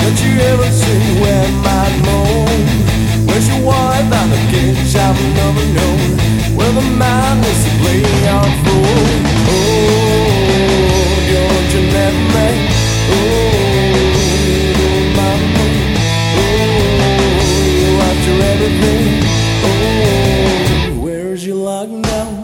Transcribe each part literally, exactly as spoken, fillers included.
Don't you ever see where my moan? Where's your wife and the kids I've never known? Where the man is to play our fool. Oh, don't you let me. Oh, my moon. Oh, after everything. Oh, where's your luck now?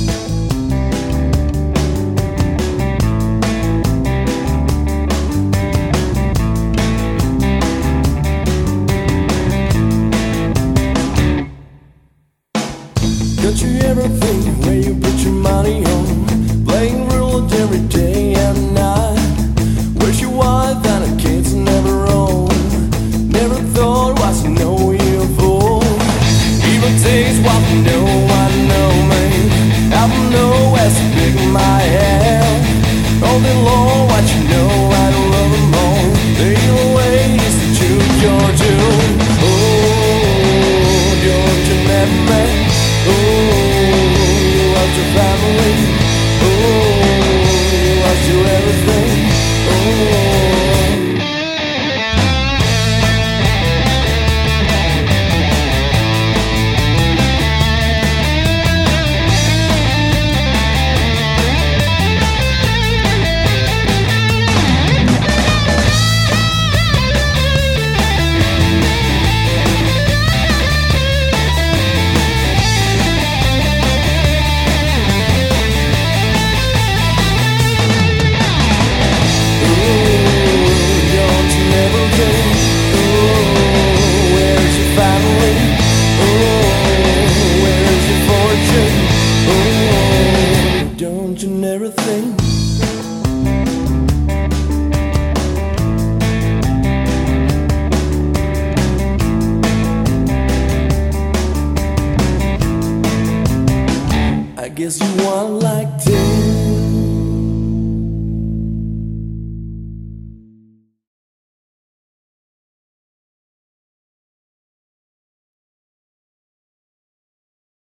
Don't you ever think where you put your money on? Playing roulette every day and night. Where's your wife and her kids never own? Never thought was no you fool. Even takes what I know, I know me. I don't know where to pick my head. All day long, what you know, I don't love them all. The evil ways to choose your doom. Oh, don't you let me. Oh, you lost your family. Oh, you lost your everything. Oh. Don't you never think? I guess you want like this.